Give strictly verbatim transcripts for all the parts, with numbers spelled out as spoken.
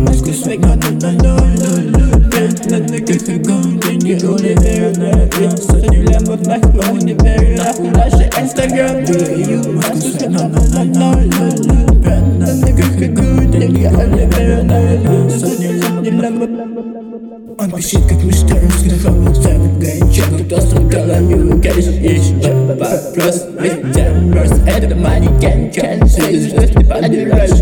Muskus weg, na na na na na. Let the good go, then you go to there and there. So you let me back on the very last flash Instagram. You muskus weg, na na na na na. Let the good go, then you go to there and there. So you let me. Он пишет как мечта, разговор ставит горячо. Кто создал new cash, еще вопрос. Ведь демберс, это money can can. Все звезды подбираешь.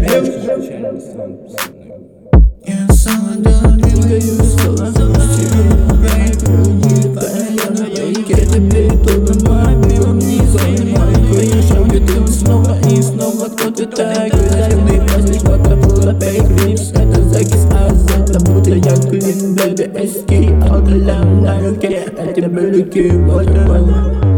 Я сам двигаю слова, снова и снова кто-то так. Ты просишь, что-то было переклипс. Это закис, а это будто я клин. Baby, эски, алкоголь на руке. Эти были киборды.